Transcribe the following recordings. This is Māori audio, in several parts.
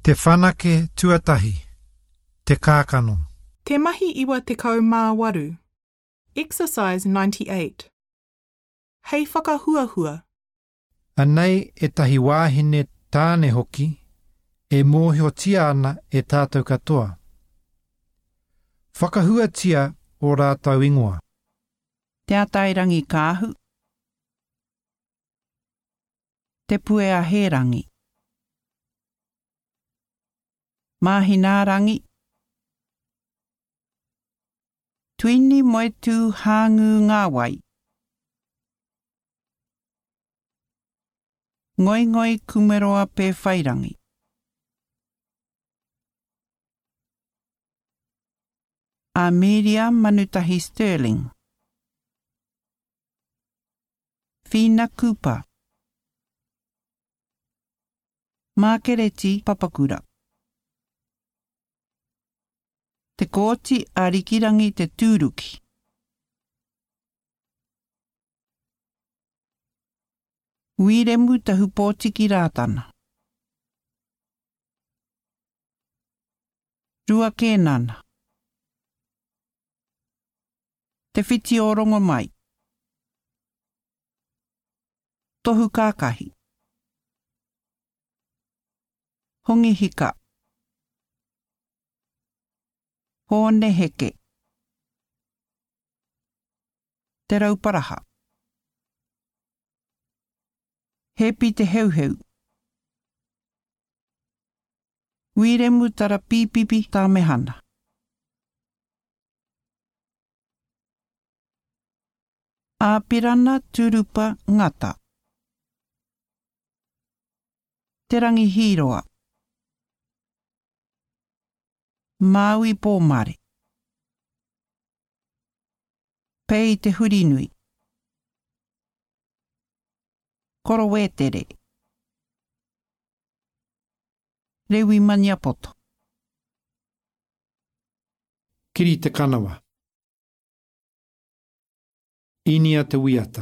Te whanake tuatahi. Te kākano. Te mahi iwa tekau mā waru. Exercise 98. Hei whakahuahua. Anei e tahi wāhine tāne hoki, e mōhiotia ana e tātou katoa. Whakahuatia o rātou ingoa. Te atairangi kāhu. Te puea herangi. Māhinārangi. Tuini moetu hāngu ngāwai. Ngoi kumeroa pē whairangi. Amelia Manutahi Sterling. Whina Cooper. Makereti Papakura. Te kōti a rikirangi te tūruki. Uiremu tahu pōtiki rātana. Rua kēnana. Te whiti o rongo mai. Tohu kākahi. Hongi hika. Hōne heke. Te rauparaha. Hepi te heuheu. Uiremu tara pīpipi tā mehana. Āpirana turupa ngata. Te rangi hiroa. Maui pōmare. Pei te hurinui. Korowetere. Rewi maniapoto. Kiri te kanawa. Inia te wiata.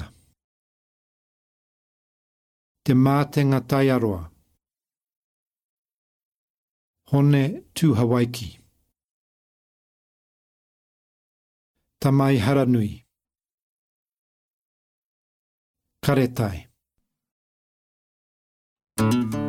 Te mātenga tai aroa. Hone tū Hawaiki. Tamai haranui. Karetai.